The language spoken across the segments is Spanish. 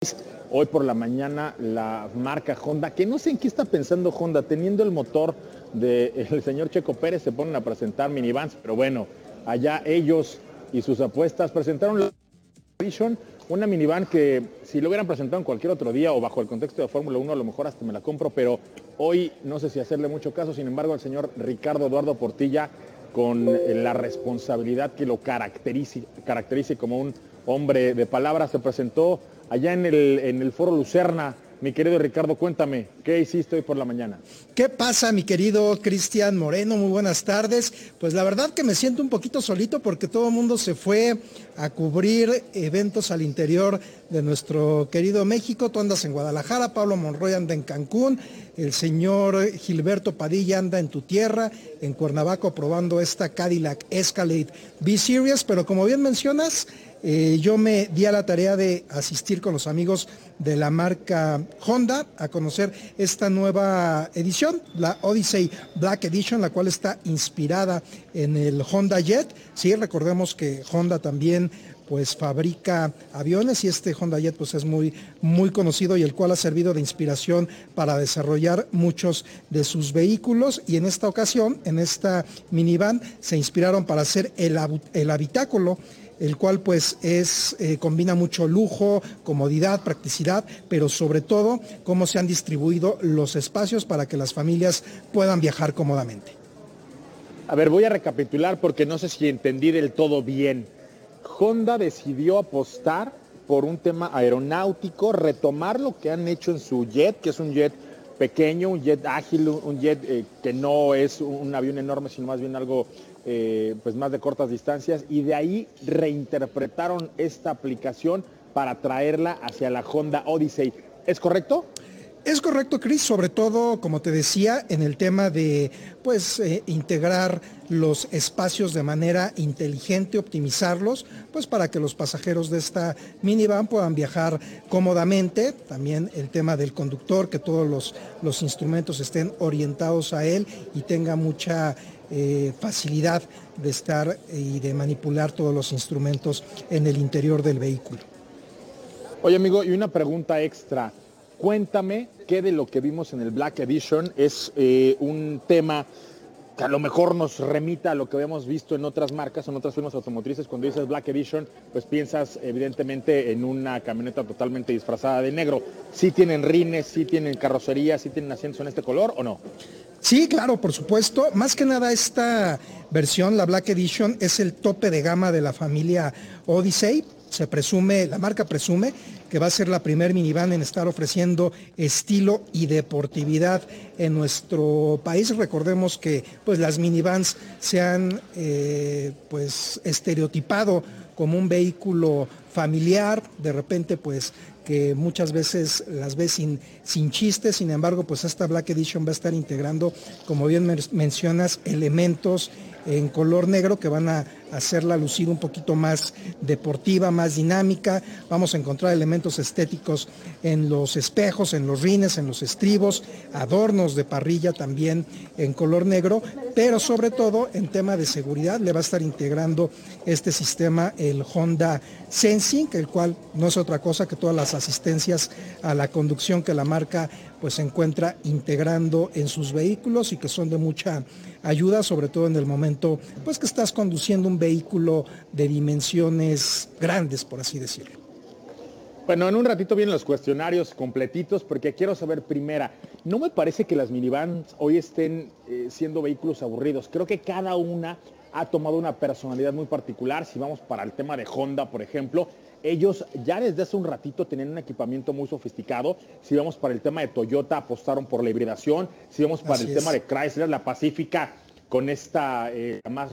Hoy por la mañana la marca Honda, que no sé en qué está pensando Honda, teniendo el motor del señor Checo Pérez, se ponen a presentar minivans, pero bueno, allá ellos y sus apuestas presentaron la Vision, una minivan que si lo hubieran presentado en cualquier otro día o bajo el contexto de Fórmula 1 a lo mejor hasta me la compro, pero hoy no sé si hacerle mucho caso. Sin embargo, el señor Ricardo Eduardo Portilla, con la responsabilidad que lo caracterice como un hombre de palabras, se presentó allá en el Foro Lucerna. Mi querido Ricardo, cuéntame, ¿qué hiciste hoy por la mañana? ¿Qué pasa, mi querido Cristian Moreno? Muy buenas tardes. Pues la verdad que me siento un poquito solito porque todo el mundo se fue a cubrir eventos al interior de nuestro querido México. Tú andas en Guadalajara, Pablo Monroy anda en Cancún, el señor Gilberto Padilla anda en tu tierra, en Cuernavaca, probando esta Cadillac Escalade B-Series, pero como bien mencionas, yo me di a la tarea de asistir con los amigos de la marca Honda a conocer esta nueva edición, la Odyssey Black Edition, la cual está inspirada en el Honda Jet. Sí, recordemos que Honda también pues fabrica aviones y este Honda Jet pues es muy conocido y el cual ha servido de inspiración para desarrollar muchos de sus vehículos, y en esta ocasión, en esta minivan, se inspiraron para hacer el habitáculo, el cual pues combina mucho lujo, comodidad, practicidad, pero sobre todo cómo se han distribuido los espacios para que las familias puedan viajar cómodamente. A ver, voy a recapitular porque no sé si entendí del todo bien. Honda decidió apostar por un tema aeronáutico, retomar lo que han hecho en su jet, que es un jet pequeño, un jet ágil, un jet que no es un avión enorme, sino más bien algo pues más de cortas distancias, y de ahí reinterpretaron esta aplicación para traerla hacia la Honda Odyssey. ¿Es correcto? Es correcto, Chris, sobre todo, como te decía, en el tema de pues integrar los espacios de manera inteligente, optimizarlos, pues para que los pasajeros de esta minivan puedan viajar cómodamente. También el tema del conductor, que todos los instrumentos estén orientados a él y tenga mucha facilidad de estar y de manipular todos los instrumentos en el interior del vehículo. Oye, amigo, y una pregunta extra. Cuéntame qué de lo que vimos en el Black Edition es un tema que a lo mejor nos remita a lo que habíamos visto en otras marcas, en otras firmas automotrices. Cuando dices Black Edition, pues piensas evidentemente en una camioneta totalmente disfrazada de negro. ¿Sí tienen rines, sí tienen carrocería, sí tienen asientos en este color o no? Sí, claro, por supuesto. Más que nada esta versión, la Black Edition, es el tope de gama de la familia Odyssey. Se presume, la marca presume que va a ser la primer minivan en estar ofreciendo estilo y deportividad en nuestro país. Recordemos que pues las minivans se han pues estereotipado como un vehículo familiar, de repente pues que muchas veces las ves sin chistes. Sin embargo, pues esta Black Edition va a estar integrando, como bien mencionas, elementos en color negro que van a hacerla lucir un poquito más deportiva, más dinámica. Vamos a encontrar elementos estéticos en los espejos, en los rines, en los estribos, adornos de parrilla también en color negro, pero sobre todo en tema de seguridad le va a estar integrando este sistema, el Honda Sensing, el cual no es otra cosa que todas las asistencias a la conducción que la marca pues se encuentra integrando en sus vehículos y que son de mucha ayuda, sobre todo en el momento pues que estás conduciendo un vehículo de dimensiones grandes, por así decirlo. Bueno, en un ratito vienen los cuestionarios completitos porque quiero saber primera, no me parece que las minivans hoy estén siendo vehículos aburridos. Creo que cada una ha tomado una personalidad muy particular. Si vamos para el tema de Honda, por ejemplo, ellos ya desde hace un ratito tenían un equipamiento muy sofisticado. Si vamos para el tema de Toyota, apostaron por la hibridación. Si vamos para Así el tema es. de Chrysler, la Pacífica con esta más...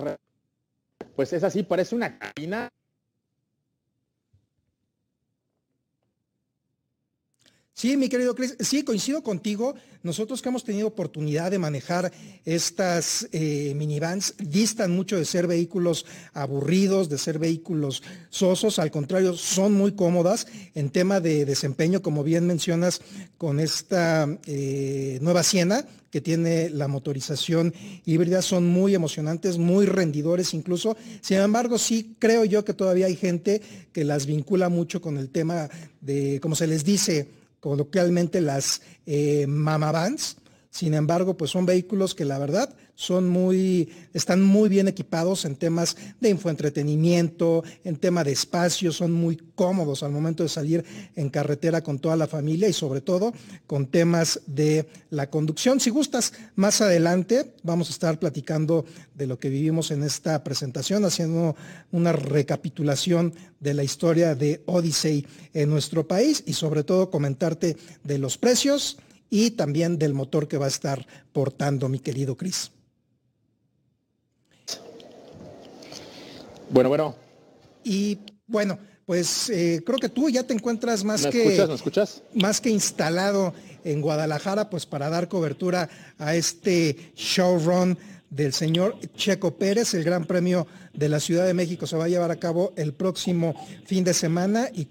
Pues es así, parece una cabina. Sí, mi querido Chris, sí, coincido contigo. Nosotros que hemos tenido oportunidad de manejar estas minivans, distan mucho de ser vehículos aburridos, de ser vehículos sosos, al contrario, son muy cómodas en tema de desempeño, como bien mencionas, con esta nueva Siena, que tiene la motorización híbrida, son muy emocionantes, muy rendidores incluso. Sin embargo, sí creo yo que todavía hay gente que las vincula mucho con el tema de, como se les dice coloquialmente, las mama vans. Sin embargo, pues son vehículos que la verdad están muy bien equipados en temas de infoentretenimiento, en tema de espacio, son muy cómodos al momento de salir en carretera con toda la familia y sobre todo con temas de la conducción. Si gustas, más adelante vamos a estar platicando de lo que vivimos en esta presentación, haciendo una recapitulación de la historia de Odyssey en nuestro país y sobre todo comentarte de los precios y también del motor que va a estar portando, mi querido Chris. Bueno. Y bueno, pues creo que tú ya te encuentras ¿Me escuchas? Más que instalado en Guadalajara, pues para dar cobertura a este showrun del señor Checo Pérez. El Gran Premio de la Ciudad de México se va a llevar a cabo el próximo fin de semana y